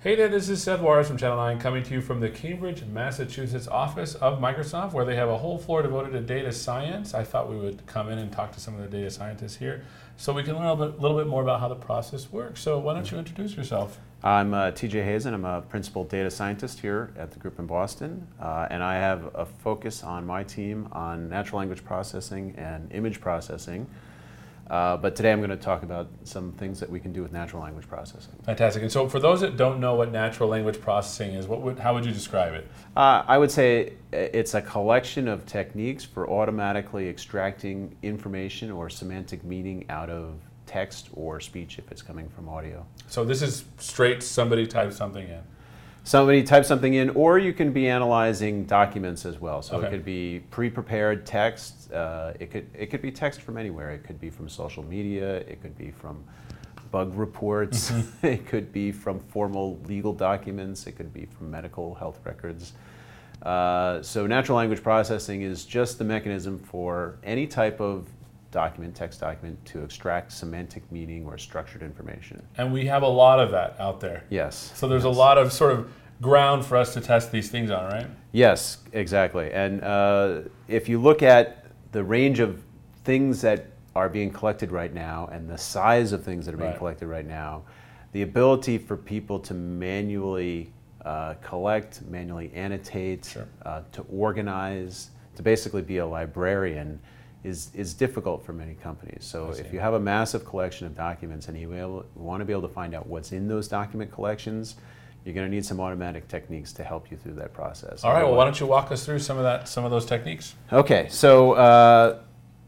Hey there, this is Seth Juarez from Channel 9 coming to you from the Cambridge, Massachusetts office of Microsoft, where they have a whole floor devoted to data science. I thought we would come in and talk to some of the data scientists here so we can learn a little bit more about how the process works. So why don't you introduce yourself? I'm TJ Hazen. I'm a principal data scientist here at the group in Boston, and I have a focus on my team on natural language processing and image processing. But today I'm going to talk about some things that we can do with natural language processing. Fantastic. And so for those that don't know what natural language processing is, how would you describe it? I would say it's a collection of techniques for automatically extracting information or semantic meaning out of text or speech if it's coming from audio. So this is straight somebody types something in. Somebody types something in, or you can be analyzing documents as well. So Okay. It could be pre-prepared text. It could be text from anywhere. It could be from social media. It could be from bug reports. It could be from formal legal documents. It could be from medical health records. So natural language processing is just the mechanism for any type of document, text document, to extract semantic meaning or structured information. And we have a lot of that out there. Yes. So there's yes. a lot of sort of ground for us to test these things on, right? Yes, exactly. And if you look at the range of things that are being collected right now and the size of things that are being Right. collected right now, the ability for people to manually collect, manually annotate, Sure. to organize, to basically be a librarian is difficult for many companies. So if you have a massive collection of documents and you want to be able to find out what's in those document collections, you're going to need some automatic techniques to help you through that process. All right, well, why don't you walk us through some of those techniques? Okay, so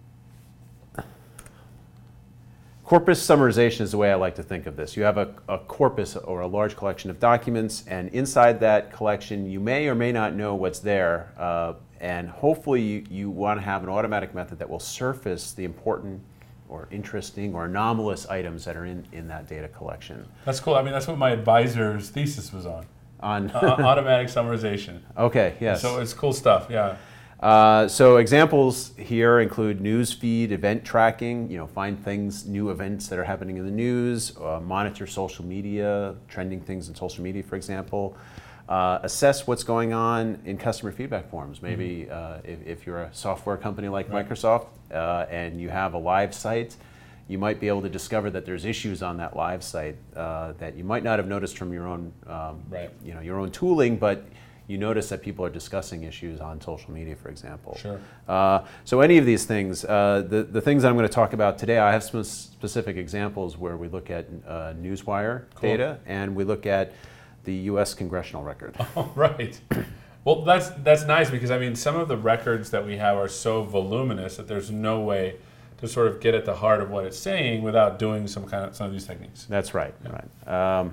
corpus summarization is the way I like to think of this. You have a corpus or a large collection of documents, and inside that collection you may or may not know what's there, and hopefully you want to have an automatic method that will surface the important or interesting or anomalous items that are in that data collection. That's cool. I mean, that's what my advisor's thesis was on automatic summarization. Okay, yes. So it's cool stuff, yeah. So examples here include news feed, event tracking, find new events that are happening in the news, monitor social media, trending things in social media, for example. Assess what's going on in customer feedback forums. Maybe if you're a software company like Right. Microsoft and you have a live site, you might be able to discover that there's issues on that live site that you might not have noticed from your own, Right. your own tooling, but you notice that people are discussing issues on social media, for example. Sure. So any of these things, the things I'm going to talk about today, I have some specific examples where we look at Newswire Cool. data and we look at the U.S. congressional record. Oh, right. Well, that's nice because, I mean, some of the records that we have are so voluminous that there's no way to sort of get at the heart of what it's saying without doing some of these techniques. That's right. Yeah. Right.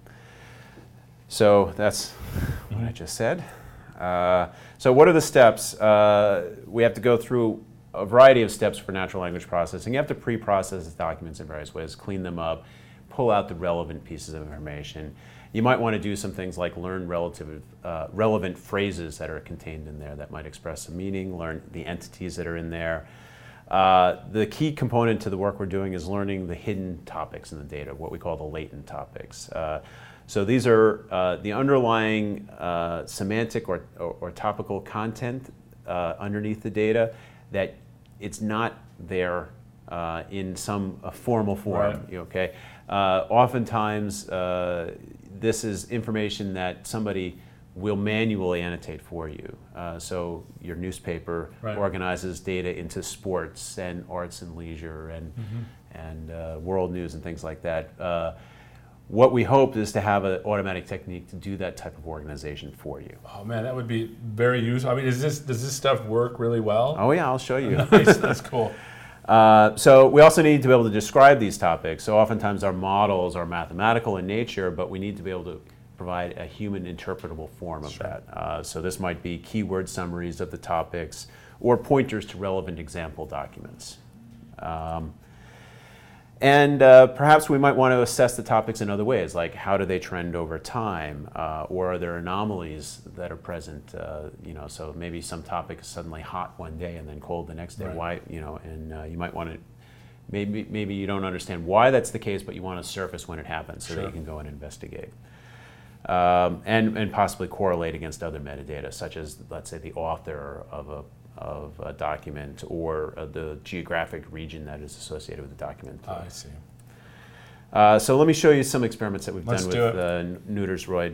So that's what I just said. So what are the steps? We have to go through a variety of steps for natural language processing. You have to pre-process the documents in various ways, clean them up, pull out the relevant pieces of information. You might want to do some things like learn relevant phrases that are contained in there that might express a meaning, learn the entities that are in there. The key component to the work we're doing is learning the hidden topics in the data, what we call the latent topics. So these are the underlying semantic or topical content underneath the data that it's not there in some formal form. Right. Okay. Oftentimes, this is information that somebody will manually annotate for you. So your newspaper Right. organizes data into sports and arts and leisure and world news and things like that. What we hope is to have an automatic technique to do that type of organization for you. Oh man, that would be very useful. I mean, does this stuff work really well? Oh yeah, I'll show you. Nice. That's cool. So we also need to be able to describe these topics. So oftentimes our models are mathematical in nature, but we need to be able to provide a human interpretable form of Sure. that. So this might be keyword summaries of the topics or pointers to relevant example documents. And perhaps we might want to assess the topics in other ways, like how do they trend over time, or are there anomalies that are present? So maybe some topic is suddenly hot one day and then cold the next day. Right. Why? And you might want to maybe you don't understand why that's the case, but you want to surface when it happens so that Sure. you can go and investigate. and possibly correlate against other metadata, such as, let's say, the author of a document or the geographic region that is associated with the document. I see. So let me show you some experiments that we've Let's done do with Reuters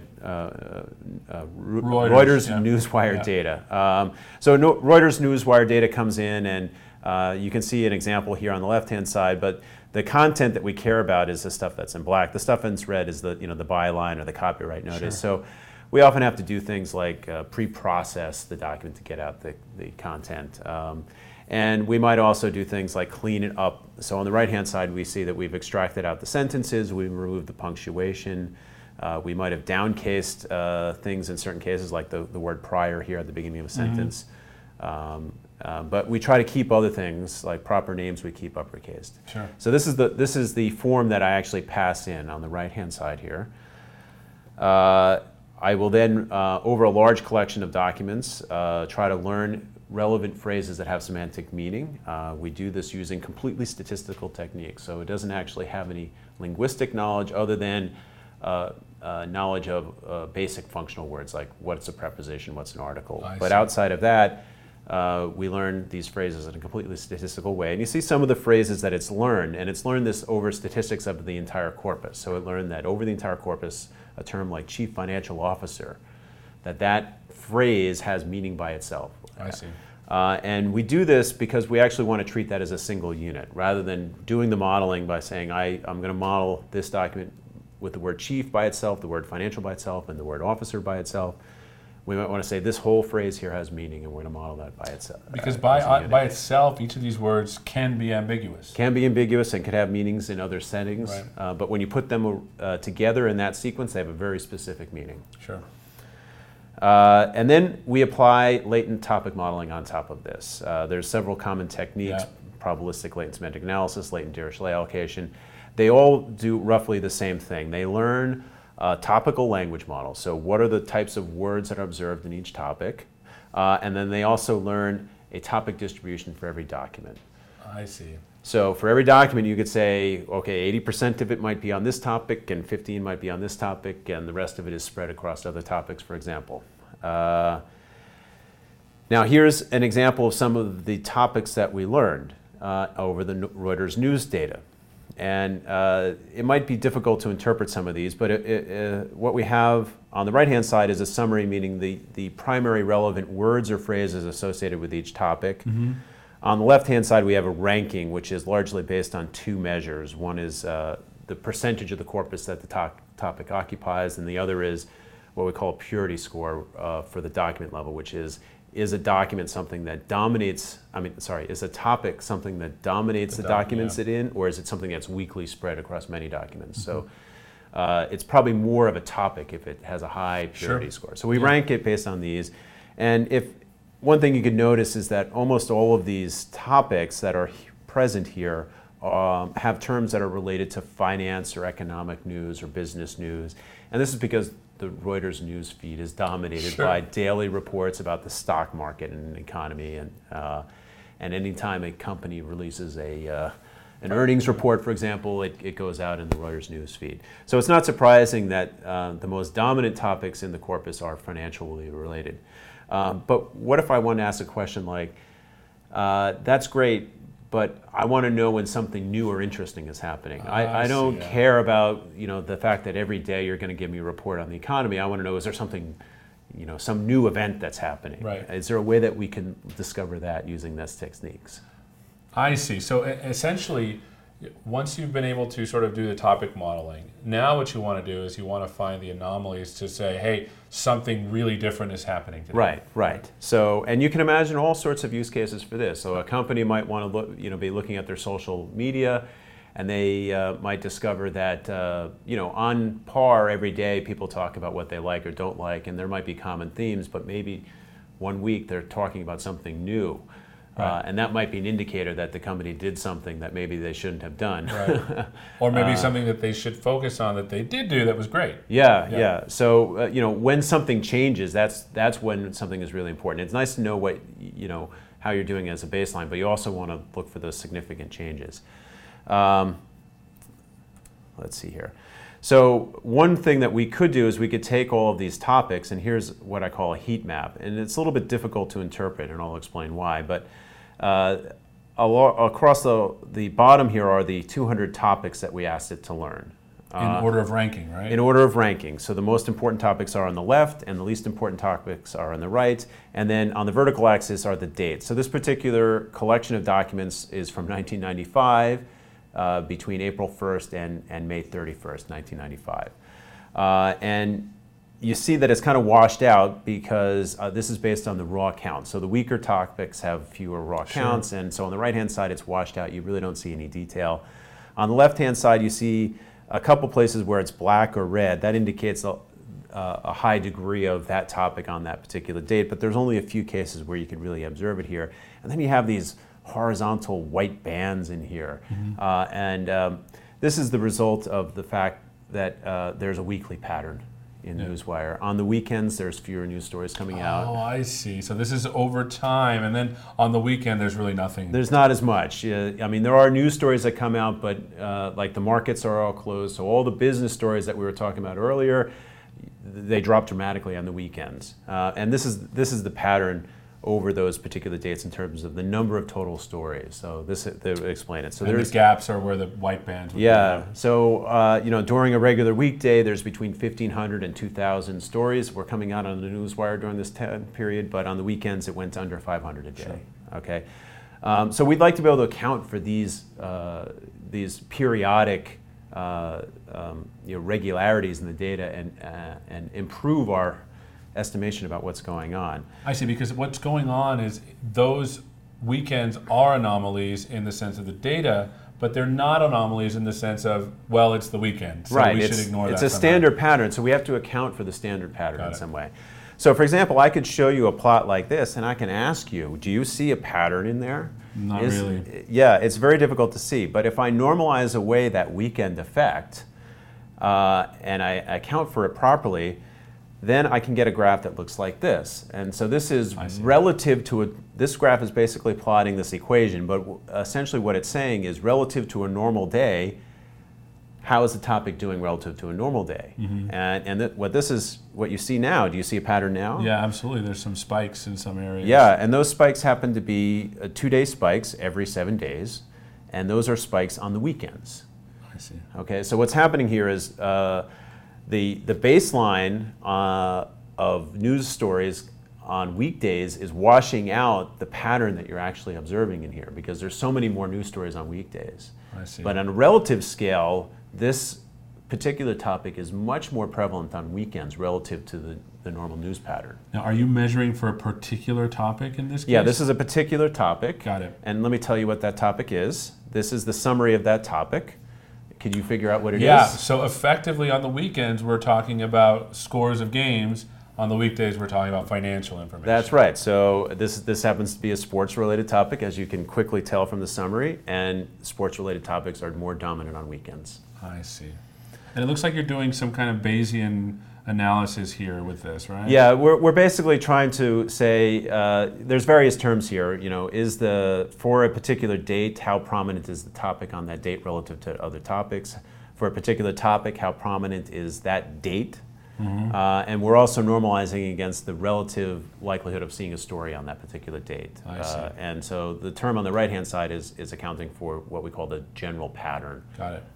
yeah. Newswire Yeah. data. So Reuters Newswire data comes in, and you can see an example here on the left-hand side, but the content that we care about is the stuff that's in black. The stuff in red is the byline or the copyright notice. Sure. So we often have to do things like pre-process the document to get out the content. And we might also do things like clean it up. So on the right-hand side, we see that we've extracted out the sentences, we've removed the punctuation, we might have downcased things in certain cases, like the word prior here at the beginning of a sentence. But we try to keep other things, like proper names, we keep uppercased. Sure. So this is the form that I actually pass in on the right-hand side here. I will then, over a large collection of documents, try to learn relevant phrases that have semantic meaning. We do this using completely statistical techniques, so it doesn't actually have any linguistic knowledge other than knowledge of basic functional words, like what's a preposition, what's an article. I But see. outside of that, we learn these phrases in a completely statistical way. And you see some of the phrases that it's learned, and it's learned this over statistics of the entire corpus. So it learned that over the entire corpus, a term like chief financial officer, that phrase has meaning by itself. I see. And we do this because we actually want to treat that as a single unit, rather than doing the modeling by saying, I'm going to model this document with the word chief by itself, the word financial by itself, and the word officer by itself. We might want to say this whole phrase here has meaning, and we're going to model that by itself. Because as a by unit. itself, each of these words can be ambiguous. Can be ambiguous and could have meanings in other settings, Right. but when you put them together in that sequence, they have a very specific meaning. Sure. And then we apply latent topic modeling on top of this. There's several common techniques: Yeah. probabilistic latent semantic analysis, latent Dirichlet allocation. They all do roughly the same thing. They learn topical language models. So what are the types of words that are observed in each topic? And then they also learn a topic distribution for every document. I see. So for every document, you could say, okay, 80% of it might be on this topic, and 15 might be on this topic, and the rest of it is spread across other topics, for example. Now here's an example of some of the topics that we learned over the Reuters News data. And it might be difficult to interpret some of these, but what we have on the right-hand side is a summary, meaning the primary relevant words or phrases associated with each topic. Mm-hmm. On the left-hand side, we have a ranking, which is largely based on two measures. One is the percentage of the corpus that the topic occupies, and the other is what we call a purity score for the document level, which is a document something that dominates, is a topic something that dominates the documents yeah. it in, or is it something that's weakly spread across many documents? Mm-hmm. So it's probably more of a topic if it has a high purity score. So we rank it based on these. And if one thing you could notice is that almost all of these topics that are present here have terms that are related to finance or economic news or business news. And this is because the Reuters news feed is dominated by daily reports about the stock market and economy, and anytime a company releases an earnings report, for example, it goes out in the Reuters news feed. So it's not surprising that the most dominant topics in the corpus are financially related. But what if I want to ask a question like, that's great, but I want to know when something new or interesting is happening. I don't care about the fact that every day you're going to give me a report on the economy. I want to know, is there something, some new event that's happening? Right. Is there a way that we can discover that using these techniques? I see. So essentially, once you've been able to sort of do the topic modeling, now what you want to do is you want to find the anomalies to say, hey, something really different is happening today. Right. So, and you can imagine all sorts of use cases for this. So a company might want to be looking at their social media, and they might discover that, on par every day people talk about what they like or don't like, and there might be common themes, but maybe one week they're talking about something new. Right. And that might be an indicator that the company did something that maybe they shouldn't have done. Right. Or maybe something that they should focus on that they did do that was great. Yeah. So, when something changes, that's when something is really important. It's nice to know what, how you're doing as a baseline, but you also want to look for those significant changes. Let's see here. So one thing that we could do is we could take all of these topics, and here's what I call a heat map. And it's a little bit difficult to interpret, and I'll explain why. But across the bottom here are the 200 topics that we asked it to learn. In order of ranking, right? In order of ranking. So the most important topics are on the left, and the least important topics are on the right. And then on the vertical axis are the dates. So this particular collection of documents is from 1995, between April 1st and May 31st, 1995. And you see that it's kind of washed out because this is based on the raw count. So the weaker topics have fewer raw counts, and so on the right-hand side it's washed out. You really don't see any detail. On the left-hand side you see a couple places where it's black or red. That indicates a high degree of that topic on that particular date, but there's only a few cases where you can really observe it here. And then you have these horizontal white bands in here. This is the result of the fact that there's a weekly pattern in Newswire. On the weekends, there's fewer news stories coming out. Oh, I see. So this is over time, and then on the weekend, there's really nothing. There's not as much. I mean, there are news stories that come out, but like the markets are all closed, so all the business stories that we were talking about earlier, they drop dramatically on the weekends. And this is the pattern over those particular dates in terms of the number of total stories. So they explain it. So and the gaps are where the white bands would be. So during a regular weekday, there's between 1,500 and 2,000 stories were coming out on the Newswire during this time period, but on the weekends it went to under 500 a day. Sure. Okay, so we'd like to be able to account for these periodic regularities in the data and improve our estimation about what's going on. I see, because what's going on is those weekends are anomalies in the sense of the data, but they're not anomalies in the sense of, well, it's the weekend, so right. we should ignore that. It's a somehow. Standard pattern, so we have to account for the standard pattern in some way. So for example, I could show you a plot like this, and I can ask you, do you see a pattern in there? Not really. Yeah, it's very difficult to see, but if I normalize away that weekend effect, and I account for it properly, then I can get a graph that looks like this. And so this is relative to this graph is basically plotting this equation, but essentially what it's saying is relative to a normal day, how is the topic doing relative to a normal day? And what you see now, do you see a pattern now? Yeah, absolutely. There's some spikes in some areas. Yeah, and those spikes happen to be 2-day spikes every 7 days, and those are spikes on the weekends. I see. Okay, so what's happening here is the baseline of news stories on weekdays is washing out the pattern that you're actually observing in here, because there's so many more news stories on weekdays. I see. But on a relative scale, this particular topic is much more prevalent on weekends relative to the normal news pattern. Now, are you measuring for a particular topic in this case? Yeah, this is a particular topic. Got it. And let me tell you what that topic is. This is the summary of that topic. Can you figure out what it is? Yeah, so effectively on the weekends we're talking about scores of games. On the weekdays we're talking about financial information. That's right. So this happens to be a sports-related topic, as you can quickly tell from the summary, and sports-related topics are more dominant on weekends. I see. And it looks like you're doing some kind of Bayesian analysis here with this, right? Yeah, we're basically trying to say, there's various terms here. For a particular date, how prominent is the topic on that date relative to other topics? For a particular topic, how prominent is that date? And we're also normalizing against the relative likelihood of seeing a story on that particular date. I see. And so the term on the right-hand side is accounting for what we call the general pattern. Got it.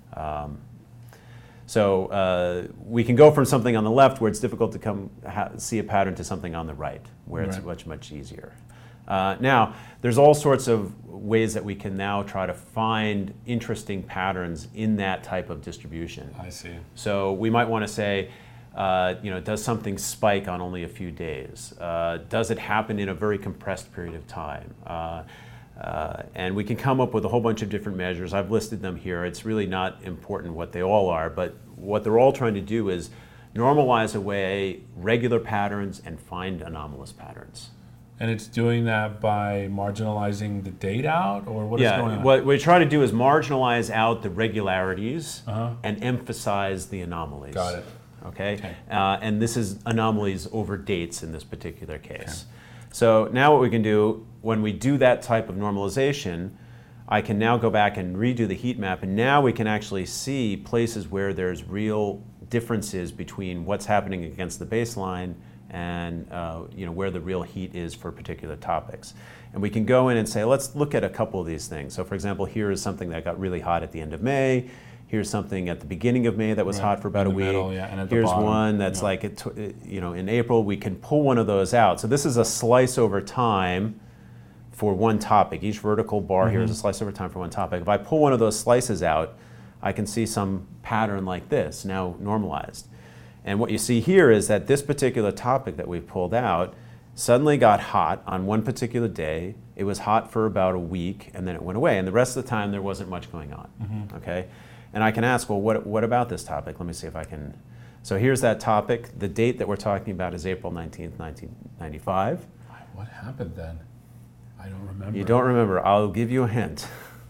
So we can go from something on the left where it's difficult to see a pattern to something on the right where it's much, much easier. Now, there's all sorts of ways that we can now try to find interesting patterns in that type of distribution. I see. So we might want to say, does something spike on only a few days? Does it happen in a very compressed period of time? And we can come up with a whole bunch of different measures. I've listed them here. It's really not important what they all are, but what they're all trying to do is normalize away regular patterns and find anomalous patterns. And it's doing that by marginalizing the date out, or what is going on? What we try to do is marginalize out the regularities and emphasize the anomalies. Got it. Okay? And this is anomalies over dates in this particular case. So now what we can do, when we do that type of normalization, I can now go back and redo the heat map, and now we can actually see places where there's real differences between what's happening against the baseline and where the real heat is for particular topics. And we can go in and say, let's look at a couple of these things. So for example, here is something that got really hot at the end of May. Here's something at the beginning of May that was hot for about a week. Middle, yeah, and at the Here's bottom, one that's like, in April, we can pull one of those out. So this is a slice over time for one topic. Each vertical bar here is a slice over time for one topic. If I pull one of those slices out, I can see some pattern like this, now normalized. And what you see here is that this particular topic that we've pulled out suddenly got hot on one particular day. It was hot for about a week, and then it went away. And the rest of the time, there wasn't much going on, okay? And I can ask, well, what about this topic? Let me see if I can. So here's that topic. The date that we're talking about is April 19th, 1995. What happened then? I don't remember. You don't remember. I'll give you a hint.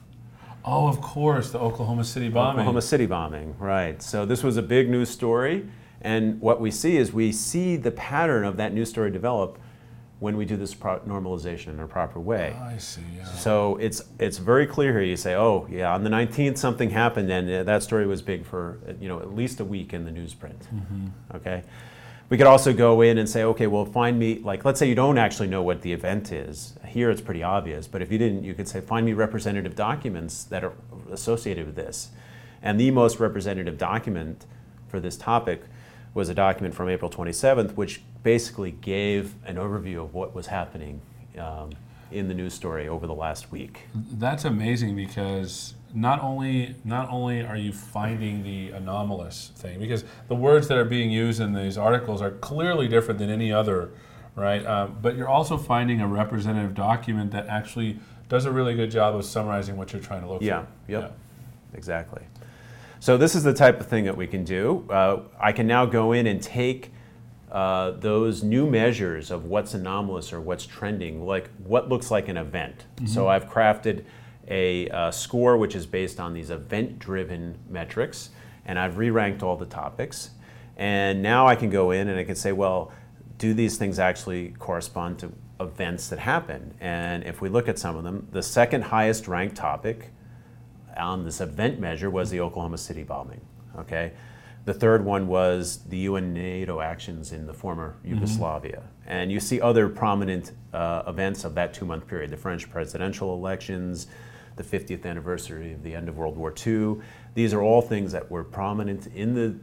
Oh, of course, the Oklahoma City bombing. Oklahoma City bombing, right. So this was a big news story, and what we see is we see the pattern of that news story develop when we do this normalization in a proper way. Oh, I see, yeah. So it's very clear here. You say, oh, yeah, on the 19th something happened, and that story was big for at least a week in the newsprint, okay? We could also go in and say, okay, well, find me, like, let's say you don't actually know what the event is. Here it's pretty obvious, but if you didn't, you could say, find me representative documents that are associated with this. And the most representative document for this topic was a document from April 27th, which basically gave an overview of what was happening in the news story over the last week. That's amazing, because not only are you finding the anomalous thing, because the words that are being used in these articles are clearly different than any other, right? But you're also finding a representative document that actually does a really good job of summarizing what you're trying to look for. Yeah, exactly. So this is the type of thing that we can do. I can now go in and take those new measures of what's anomalous or what's trending, like what looks like an event. So I've crafted a score which is based on these event-driven metrics, and I've re-ranked all the topics. And now I can go in and I can say, well, do these things actually correspond to events that happen? And if we look at some of them, the second highest ranked topic on this event measure was the Oklahoma City bombing, okay? The third one was the UN NATO actions in the former Yugoslavia. And you see other prominent events of that 2-month period, the French presidential elections, the 50th anniversary of the end of World War II. These are all things that were prominent in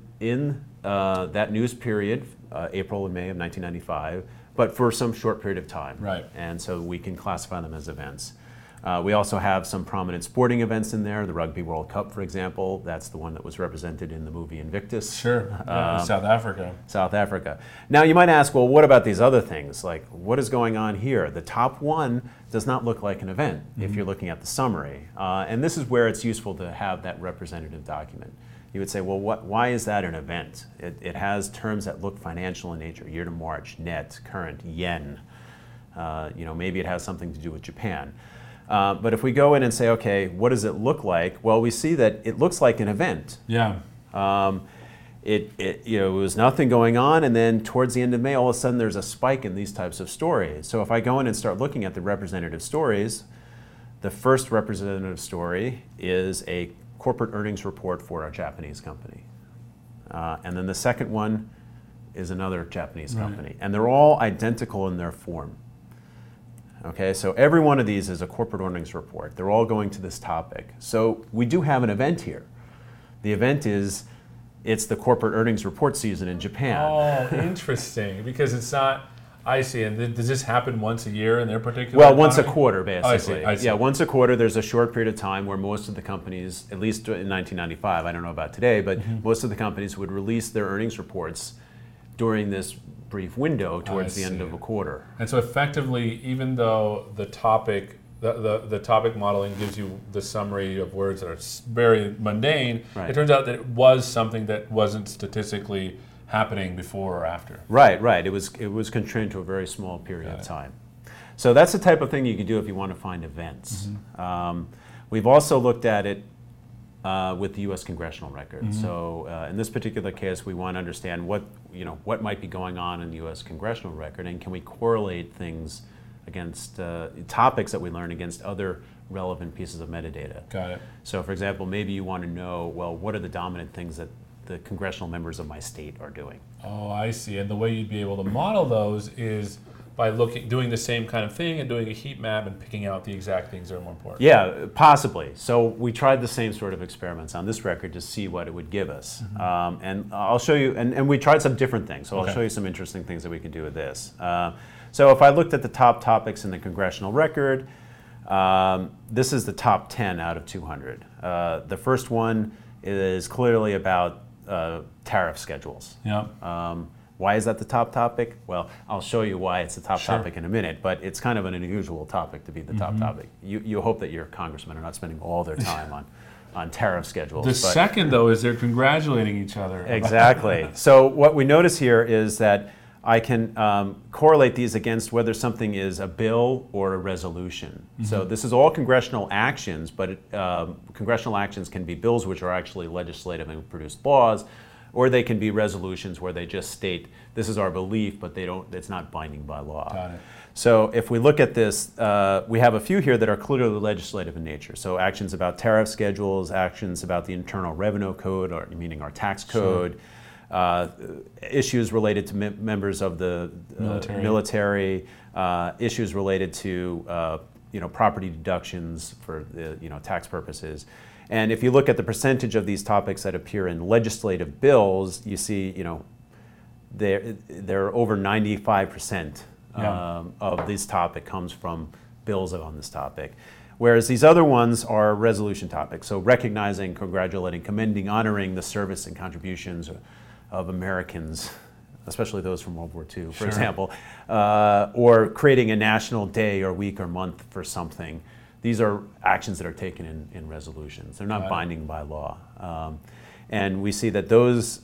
that news period, April and May of 1995, but for some short period of time. Right. And so we can classify them as events. We also have some prominent sporting events in there. The Rugby World Cup, for example, that's the one that was represented in the movie Invictus. Sure, South Africa. South Africa. Now you might ask, well, what about these other things? Like, what is going on here? The top one does not look like an event if you're looking at the summary. And this is where it's useful to have that representative document. You would say, well, why is that an event? It has terms that look financial in nature, year to March, net, current, yen. Maybe it has something to do with Japan. But if we go in and say, okay, what does it look like? Well, we see that it looks like an event. Yeah. It was nothing going on, and then towards the end of May, all of a sudden there's a spike in these types of stories. So if I go in and start looking at the representative stories, the first representative story is a corporate earnings report for a Japanese company. And then the second one is another Japanese company. And they're all identical in their form. Okay, so every one of these is a corporate earnings report. They're all going to this topic. So we do have an event here. The event is, it's the corporate earnings report season in Japan. Oh, interesting, because it's not, I see, and does this happen once a year in their particular Well, once a economy? quarter, basically. I see. Yeah, once a quarter, there's a short period of time where most of the companies, at least in 1995, I don't know about today, but most of the companies would release their earnings reports during this brief window towards the end of a quarter. And so effectively, even though the topic, the topic modeling gives you the summary of words that are very mundane, it turns out that it was something that wasn't statistically happening before or after. Right. It was constrained to a very small period of time. So that's the type of thing you can do if you want to find events. We've also looked at it with the U.S. congressional record. So in this particular case, we want to understand what might be going on in the U.S. congressional record, and can we correlate things against topics that we learn against other relevant pieces of metadata. Got it. So for example, maybe you want to know, well, what are the dominant things that the congressional members of my state are doing? Oh, I see. And the way you'd be able to model those is by doing the same kind of thing and doing a heat map and picking out the exact things that are more important. Yeah, possibly. So we tried the same sort of experiments on this record to see what it would give us. And I'll show you, and we tried some different things, so I'll show you some interesting things that we can do with this. So if I looked at the top topics in the congressional record, this is the top 10 out of 200. The first one is clearly about tariff schedules. Yeah. Why is that the top topic? Well, I'll show you why it's the top topic in a minute, but it's kind of an unusual topic to be the top topic. You hope that your congressmen are not spending all their time on tariff schedules. The second, though, is they're congratulating each other. Exactly. So what we notice here is that I can correlate these against whether something is a bill or a resolution. So this is all congressional actions, but congressional actions can be bills which are actually legislative and produce laws, or they can be resolutions where they just state, this is our belief, but it's not binding by law. Got it. So if we look at this, we have a few here that are clearly legislative in nature. So actions about tariff schedules, actions about the Internal Revenue Code, or meaning our tax code, issues related to members of the military, issues related to property deductions for tax purposes. And if you look at the percentage of these topics that appear in legislative bills, you see, they're over 95% of this topic comes from bills on this topic. Whereas these other ones are resolution topics. So recognizing, congratulating, commending, honoring the service and contributions of Americans, especially those from World War II, for example, or creating a national day or week or month for something. These are actions that are taken in resolutions. They're not binding by law. And we see that those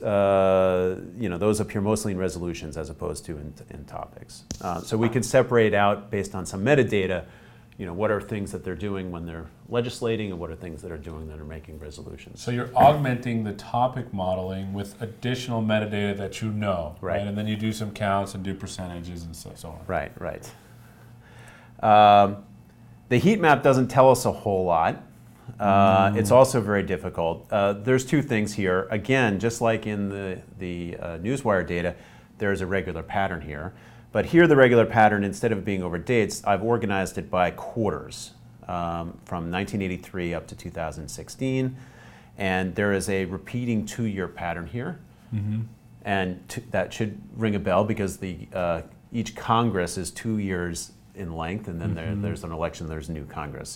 appear mostly in resolutions as opposed to in topics. So we can separate out, based on some metadata, what are things that they're doing when they're legislating and what are things that are doing that are making resolutions. So you're augmenting the topic modeling with additional metadata that you know, right? And then you do some counts and do percentages and so on. Right. The heat map doesn't tell us a whole lot. It's also very difficult. There's two things here. Again, just like in the Newswire data, there's a regular pattern here. But here the regular pattern, instead of being over dates, I've organized it by quarters from 1983 up to 2016. And there is a repeating 2-year pattern here. And that should ring a bell because each Congress is 2 years in length, and then there's an election, there's a new Congress.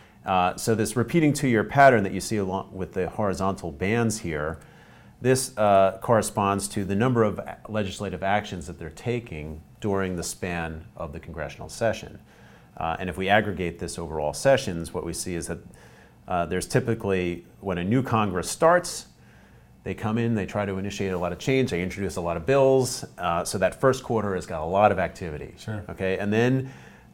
So this repeating 2-year pattern that you see along with the horizontal bands here, this corresponds to the number of legislative actions that they're taking during the span of the congressional session. And if we aggregate this over all sessions, what we see is that there's typically, when a new Congress starts, they come in, they try to initiate a lot of change, they introduce a lot of bills, so that first quarter has got a lot of activity. Okay, and then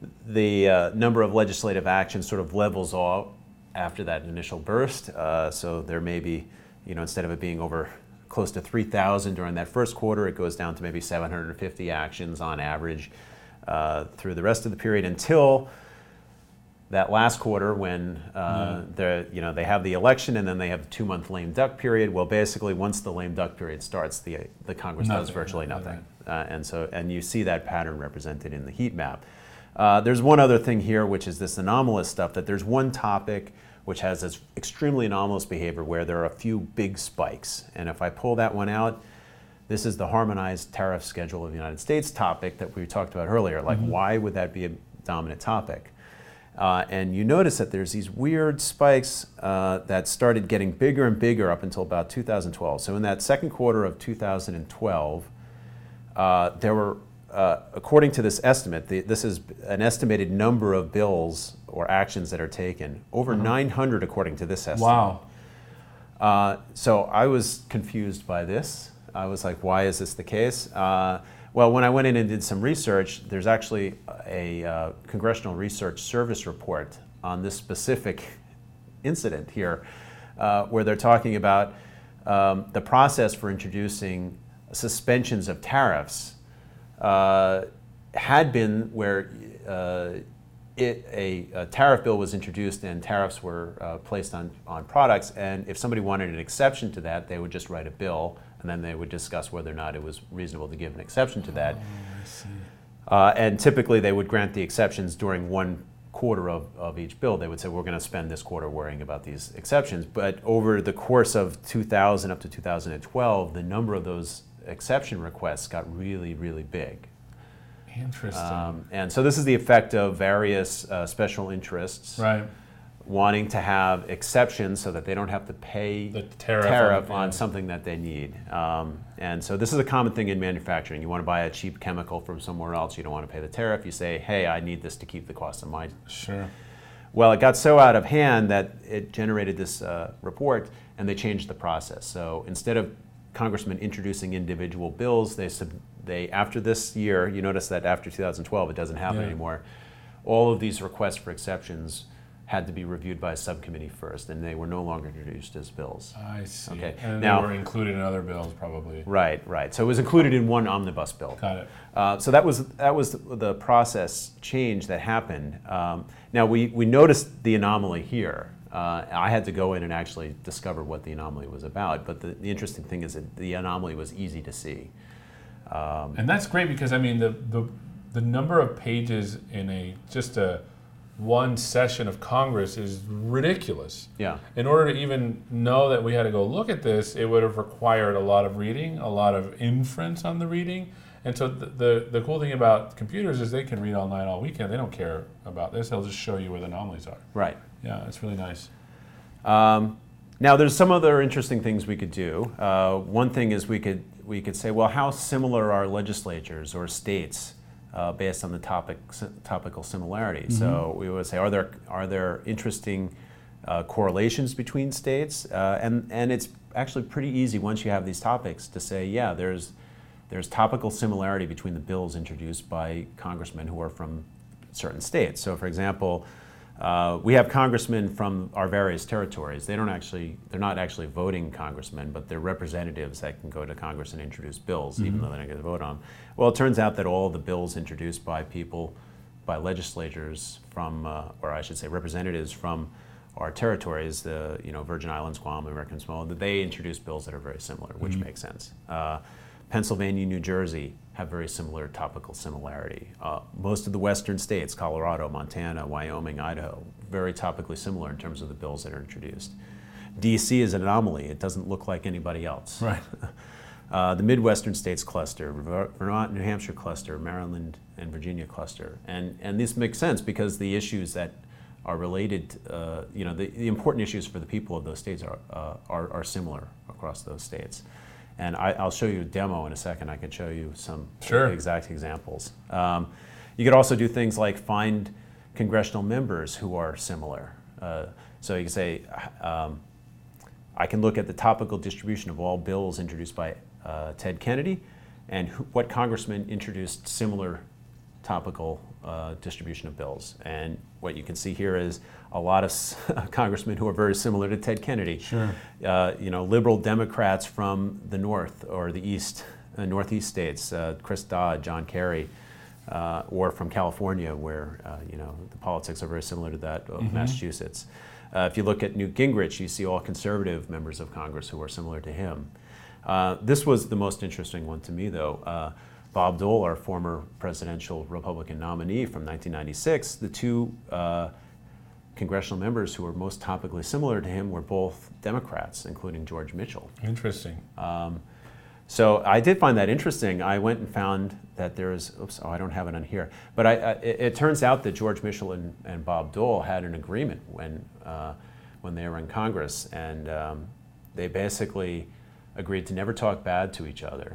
the number of legislative actions sort of levels off after that initial burst. So there may be, instead of it being over close to 3,000 during that first quarter, it goes down to maybe 750 actions on average through the rest of the period until that last quarter when they have the election and then they have the 2-month lame duck period. Well, basically, once the lame duck period starts, the Congress does virtually nothing. And you see that pattern represented in the heat map. There's one other thing here, which is this anomalous stuff, that there's one topic which has this extremely anomalous behavior where there are a few big spikes. And if I pull that one out, this is the harmonized tariff schedule of the United States topic that we talked about earlier. Like, why would that be a dominant topic? And you notice that there's these weird spikes that started getting bigger and bigger up until about 2012. So in that second quarter of 2012, there were, according to this estimate, this is an estimated number of bills or actions that are taken, over 900 according to this estimate. Wow. So I was confused by this. I was like, why is this the case? Well, when I went in and did some research, there's actually a Congressional Research Service report on this specific incident here, where they're talking about the process for introducing suspensions of tariffs had been where a tariff bill was introduced and tariffs were placed on products, and if somebody wanted an exception to that, they would just write a bill, and then they would discuss whether or not it was reasonable to give an exception to that. Oh, I see. And typically they would grant the exceptions during one quarter of each bill. They would say, we're going to spend this quarter worrying about these exceptions. But over the course of 2000 up to 2012, the number of those exception requests got really, really big. Interesting. And so this is the effect of various special interests Right. wanting to have exceptions so that they don't have to pay The tariff on something that they need. And so this is a common thing in manufacturing. You want to buy a cheap chemical from somewhere else, you don't want to pay the tariff. You say, hey, I need this to keep the cost of my... Sure. Well, it got so out of hand that it generated this report, and they changed the process. So instead of congressmen introducing individual bills, they after this year, you notice that after 2012, it doesn't happen anymore. All of these requests for exceptions had to be reviewed by a subcommittee first, and they were no longer introduced as bills. I see. Okay. And Now- they were included in other bills, probably. Right, right. So it was included in one omnibus bill. Got it. So that was the process change that happened. Now we noticed the anomaly here. I had to go in and actually discover what the anomaly was about, but the interesting thing is that the anomaly was easy to see. And that's great because I mean the number of pages in just a one session of Congress is ridiculous. Yeah. In order to even know that we had to go look at this, it would have required a lot of reading, a lot of inference on the reading. And so the cool thing about computers is they can read all night, all weekend. They don't care about this. They'll just show you where the anomalies are. Right. Yeah, it's really nice. Now there's some other interesting things we could do. One thing is we could say, well, how similar are legislatures or states based on the topical similarity? Mm-hmm. So we would say, are there interesting correlations between states? And it's actually pretty easy once you have these topics to say, yeah, there's topical similarity between the bills introduced by congressmen who are from certain states. So for example, we have congressmen from our various territories. They're not actually voting congressmen, but they're representatives that can go to Congress and introduce bills, even though they're not going to vote on them. Well, it turns out that all the bills introduced by legislators from, or I should say representatives from our territories, the Virgin Islands, Guam, American Samoa, that they introduce bills that are very similar, which makes sense. Pennsylvania, New Jersey have very similar topical similarity. Most of the western states, Colorado, Montana, Wyoming, Idaho, very topically similar in terms of the bills that are introduced. DC is an anomaly. It doesn't look like anybody else. Right. The Midwestern states cluster, Vermont, New Hampshire cluster, Maryland and Virginia cluster. And this makes sense because the issues that are related, the important issues for the people of those states are similar across those states. And I'll show you a demo in a second. I can show you some exact examples. You could also do things like find congressional members who are similar. So you can say, I can look at the topical distribution of all bills introduced by Ted Kennedy and what congressman introduced similar topical distribution of bills. And what you can see here is a lot of congressmen who are very similar to Ted Kennedy. Sure. Liberal Democrats from the north or the east, northeast states, Chris Dodd, John Kerry, or from California, where the politics are very similar to that of Massachusetts. If you look at Newt Gingrich, you see all conservative members of Congress who are similar to him. This was the most interesting one to me, though. Bob Dole, our former presidential Republican nominee from 1996, the two congressional members who were most topically similar to him were both Democrats, including George Mitchell. Interesting. So I did find that interesting. I went and found that there's, I don't have it on here, but it turns out that George Mitchell and Bob Dole had an agreement when they were in Congress, and they basically agreed to never talk bad to each other,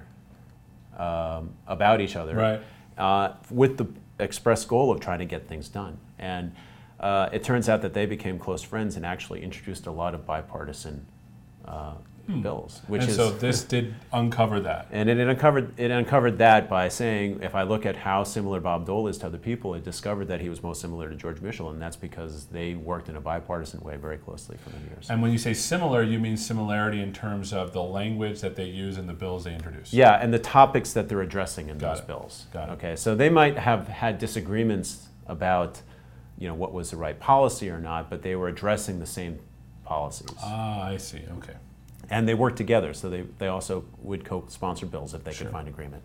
about each other, right. With the express goal of trying to get things done. And it turns out that they became close friends and actually introduced a lot of bipartisan bills. So this did uncover that. And it uncovered that by saying, if I look at how similar Bob Dole is to other people, it discovered that he was most similar to George Mitchell, and that's because they worked in a bipartisan way very closely for many years. And when you say similar, you mean similarity in terms of the language that they use in the bills they introduce. Yeah, and the topics that they're addressing in those bills. Got it. Okay, so they might have had disagreements about what was the right policy or not, but they were addressing the same policies. Ah, I see. Okay. And they worked together, so they also would co-sponsor bills if they Sure. could find agreement.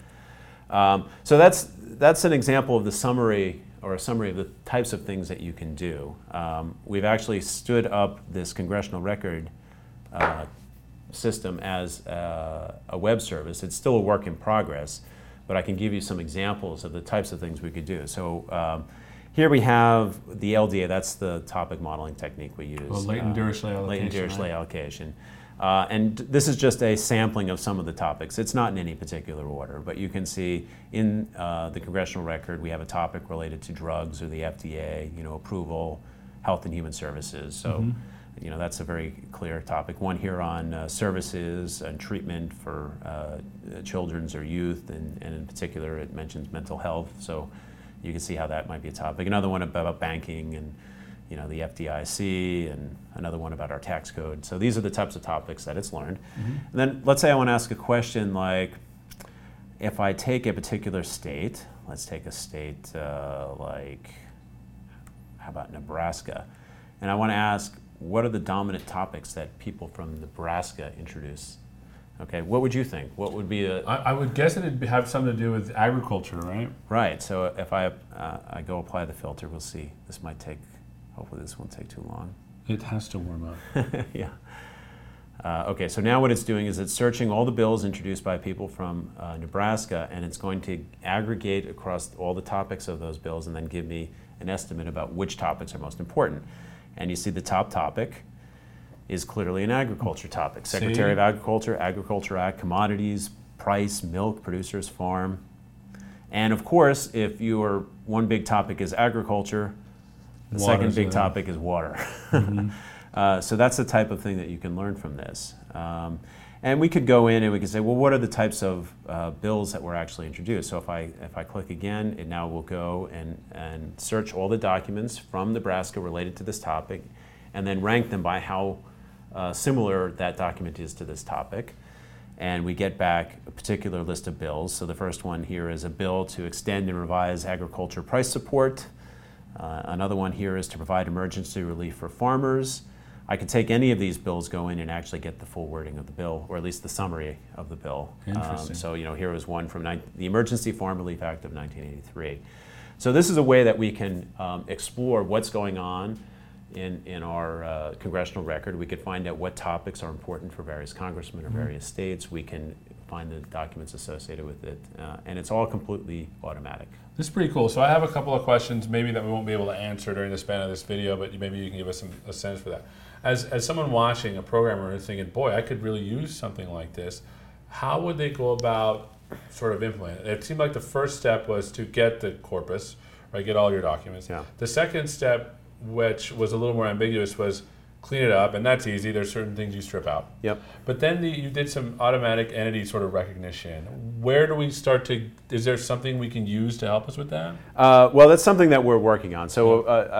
So that's an example of the summary, or a summary of the types of things that you can do. We've actually stood up this congressional record system as a web service. It's still a work in progress, but I can give you some examples of the types of things we could do. So here we have the LDA, that's the topic modeling technique we use. Well, latent Dirichlet allocation. Latent Dirichlet right? allocation. And this is just a sampling of some of the topics. It's not in any particular order, but you can see in the congressional record we have a topic related to drugs or the FDA, approval, health and human services. So, that's a very clear topic. One here on services and treatment for children's or youth, and in particular it mentions mental health. So you can see how that might be a topic. Another one about banking and the FDIC, and another one about our tax code. So these are the types of topics that it's learned. And then let's say I want to ask a question like, if I take a particular state, let's take a state like, how about Nebraska? And I want to ask, what are the dominant topics that people from Nebraska introduce? Okay, what would you think? What would be I would guess it'd have something to do with agriculture, right? Right, so if I go apply the filter, we'll see. This might take, hopefully this won't take too long. It has to warm up. Yeah. Okay, so now what it's doing is it's searching all the bills introduced by people from Nebraska, and it's going to aggregate across all the topics of those bills and then give me an estimate about which topics are most important. And you see the top topic is clearly an agriculture topic. Secretary of Agriculture, Agriculture Act, commodities, price, milk, producers, farm. And of course, if your one big topic is agriculture, the second big topic is water. So that's the type of thing that you can learn from this. And we could go in and we could say, well, what are the types of bills that were actually introduced? So if I click again, it now will go and search all the documents from Nebraska related to this topic, and then rank them by how similar that document is to this topic. And we get back a particular list of bills. So the first one here is a bill to extend and revise agriculture price support. Another one here is to provide emergency relief for farmers. I could take any of these bills, go in and actually get the full wording of the bill, or at least the summary of the bill. Interesting. So here was one from the Emergency Farm Relief Act of 1983. So this is a way that we can explore what's going on in our congressional record. We could find out what topics are important for various congressmen or various states. We can find the documents associated with it, and it's all completely automatic. This is pretty cool. So I have a couple of questions maybe that we won't be able to answer during the span of this video, but maybe you can give us a sense for that. As someone watching, a programmer, and thinking, boy, I could really use something like this, how would they go about sort of implementing it? It seemed like the first step was to get the corpus, right, get all your documents. Yeah. The second step, which was a little more ambiguous, was clean it up, and that's easy. There's certain things you strip out. Yep. But then you did some automatic entity sort of recognition. Where do we start to, is there something we can use to help us with that? Well, that's something that we're working on. So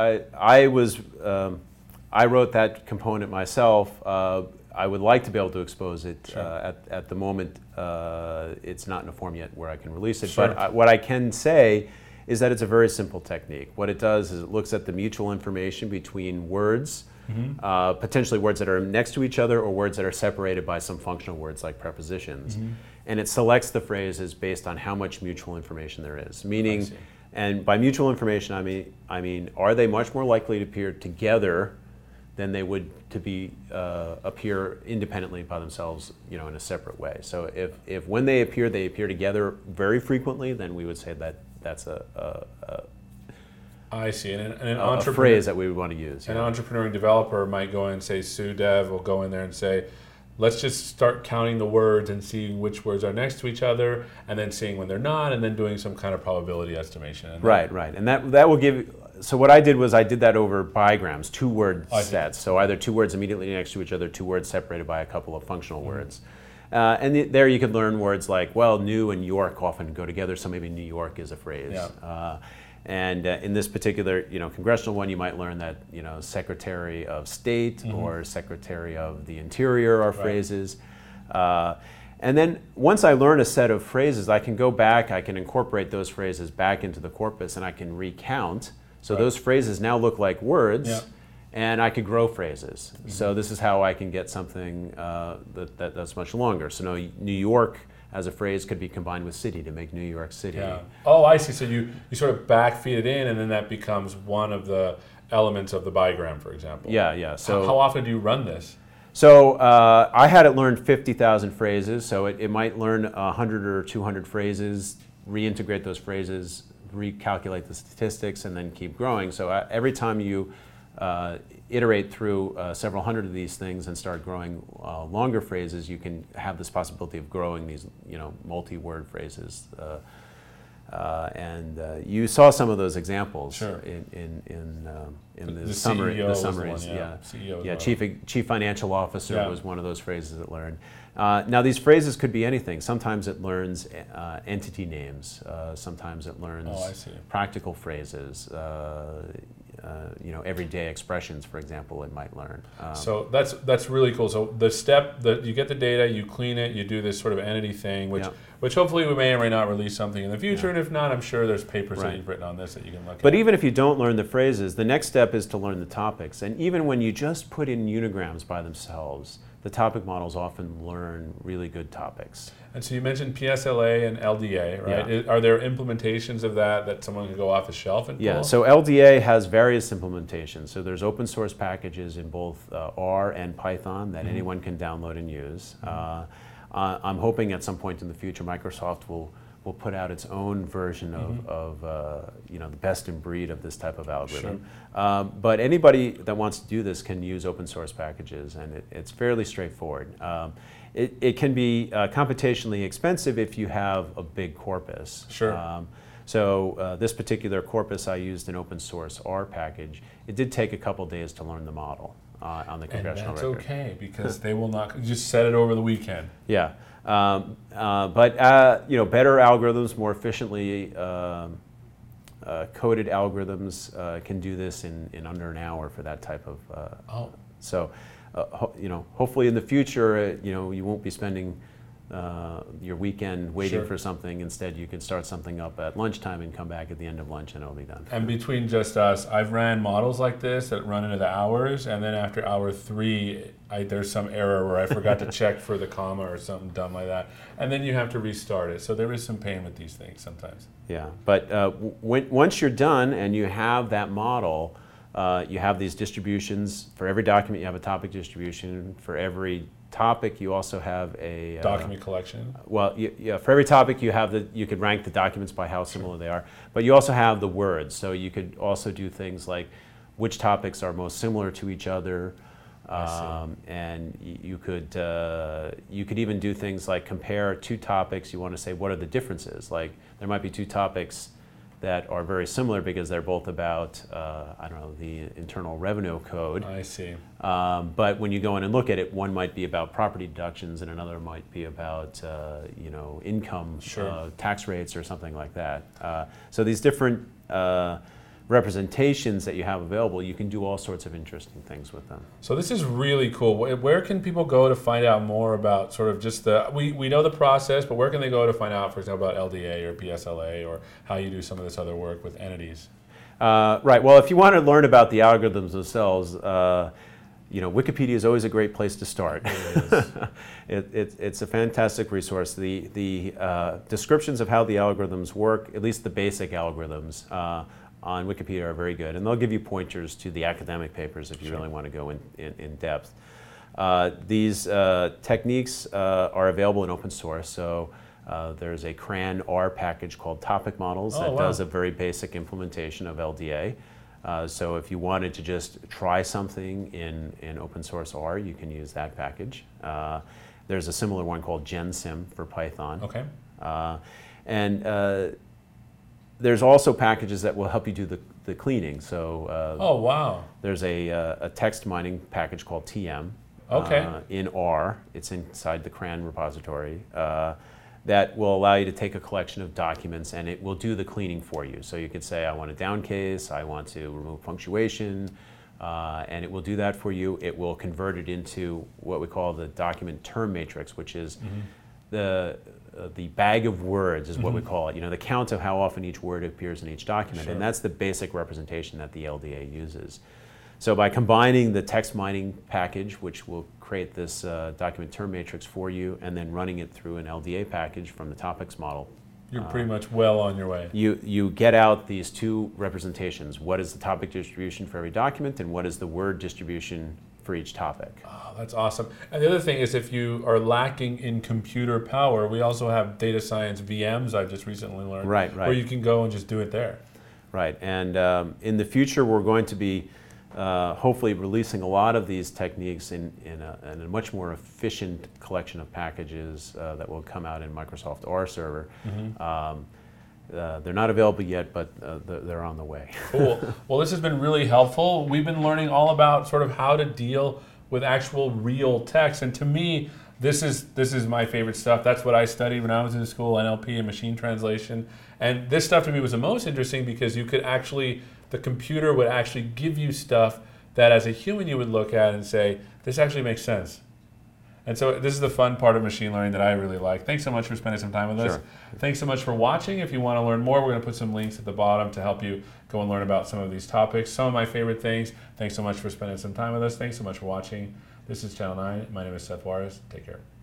I wrote that component myself. I would like to be able to expose it. Sure. At the moment, it's not in a form yet where I can release it. Sure. But what I can say is that it's a very simple technique. What it does is it looks at the mutual information between words, potentially words that are next to each other or words that are separated by some functional words like prepositions. And it selects the phrases based on how much mutual information there is. Meaning, and by mutual information, I mean, are they much more likely to appear together than they would to be appear independently by themselves, in a separate way. So if when they appear together very frequently, then we would say that that's I see. And an a entrepreneur, phrase that we would want to use. an entrepreneuring developer might go in and say, SUDEV will go in there and say, let's just start counting the words and seeing which words are next to each other, and then seeing when they're not, and then doing some kind of probability estimation. And Right. And that will give. So what I did was I did that over bigrams, 2-word sets. So either 2 words immediately next to each other, 2 words separated by a couple of functional words. And there you could learn words like, well, new and York often go together, so maybe New York is a phrase. Yeah. And in this particular, congressional one, you might learn that, Secretary of State or Secretary of the Interior are phrases. And then once I learn a set of phrases, I can go back, I can incorporate those phrases back into the corpus, and I can recount. So Right. those phrases now look like words, Yeah. and I could grow phrases. So this is how I can get something that's much longer. So now New York as a phrase could be combined with city to make New York City. Yeah. Oh, I see. So you sort of backfeed it in, and then that becomes one of the elements of the bigram, for example. Yeah, yeah. So how often do you run this? So I had it learn 50,000 phrases, so it might learn 100 or 200 phrases, reintegrate those phrases, recalculate the statistics, and then keep growing. So every time you iterate through several hundred of these things and start growing longer phrases, you can have this possibility of growing these, multi-word phrases. And you saw some of those examples Sure. in the CEO the was the summaries. one, yeah. CEO was Yeah. one. Chief financial officer Yeah. was one of those phrases it learned. Now these phrases could be anything. Sometimes it learns entity names. Sometimes it learns Oh, I see. practical phrases. Everyday expressions, for example, it might learn. So that's really cool. So the step that you get the data, you clean it, you do this sort of entity thing, which Yeah. which hopefully we may or may not release something in the future, Yeah. and if not, I'm sure there's papers that Right. you've written on this that you can look at. But even if you don't learn the phrases, the next step is to learn the topics. And even when you just put in unigrams by themselves, the topic models often learn really good topics. And so you mentioned PSLA and LDA, right? Yeah. Are there implementations of that someone can go off the shelf and pull? Yeah, so LDA has various implementations. So there's open source packages in both R and Python that anyone can download and use. I'm hoping at some point in the future Microsoft will put out its own version of the best in breed of this type of algorithm. But anybody that wants to do this can use open source packages, and it's fairly straightforward. It can be computationally expensive if you have a big corpus. Sure. So this particular corpus I used an open source R package. It did take a couple days to learn the model on the And congressional that's record. okay, because they will not just set it over the weekend. Yeah, but better algorithms, more efficiently coded algorithms can do this in under an hour for that type of. So, hopefully in the future, you won't be spending your weekend waiting Sure. for something. Instead, you can start something up at lunchtime and come back at the end of lunch, and it'll be done. And between just us, I've ran models like this that run into the hours, and then after hour 3, there's some error where I forgot to check for the comma or something dumb like that, and then you have to restart it. So there is some pain with these things sometimes. Yeah, but once you're done and you have that model, you have these distributions. For every document, you have a topic distribution. For every topic, you also have a Document collection. Well, for every topic, you could rank the documents by how similar they are. But you also have the words, so you could also do things like which topics are most similar to each other. And you could even do things like compare two topics. You want to say what are the differences? Like there might be two topics that are very similar because they're both about the Internal Revenue Code. I see. But when you go in and look at it, one might be about property deductions and another might be about income Sure. tax rates or something like that. So these different representations that you have available, you can do all sorts of interesting things with them. So this is really cool. Where can people go to find out more about sort of just we know the process, but where can they go to find out, for example, about LDA or PSLA or how you do some of this other work with entities? Right. Well, if you want to learn about the algorithms themselves, Wikipedia is always a great place to start. It is. It's a fantastic resource. The descriptions of how the algorithms work, at least the basic algorithms, on Wikipedia are very good, and they'll give you pointers to the academic papers if you really want to go in depth. These techniques are available in open source, so there's a CRAN R package called Topic Models that does a very basic implementation of LDA. So if you wanted to just try something in open source R, you can use that package. There's a similar one called GenSim for Python. Okay. And there's also packages that will help you do the cleaning. So Oh, wow. there's a text mining package called TM in R. It's inside the CRAN repository. That will allow you to take a collection of documents and it will do the cleaning for you. So you could say, I want a downcase, I want to remove punctuation, and it will do that for you. It will convert it into what we call the document term matrix, which is the the bag of words is what we call it. The count of how often each word appears in each document, Sure. and that's the basic representation that the LDA uses. So by combining the text mining package, which will create this document term matrix for you, and then running it through an LDA package from the topics model, You're pretty much well on your way. you get out these two representations. What is the topic distribution for every document, and what is the word distribution for each topic? Oh, that's awesome. And the other thing is, if you are lacking in computer power, we also have data science VMs, I've just recently learned, Right. where you can go and just do it there. Right, and in the future we're going to be hopefully releasing a lot of these techniques in a much more efficient collection of packages that will come out in Microsoft R Server. They're not available yet, but they're on the way. Cool. Well, this has been really helpful. We've been learning all about sort of how to deal with actual real text, and to me, this is my favorite stuff. That's what I studied when I was in school, NLP and machine translation. And this stuff to me was the most interesting because you could actually, the computer would actually give you stuff that as a human you would look at and say, this actually makes sense. And so this is the fun part of machine learning that I really like. Thanks so much for spending some time with us. Sure. Thanks so much for watching. If you want to learn more, we're going to put some links at the bottom to help you go and learn about some of these topics. Some of my favorite things. Thanks so much for spending some time with us. Thanks so much for watching. This is Channel 9. My name is Seth Juarez. Take care.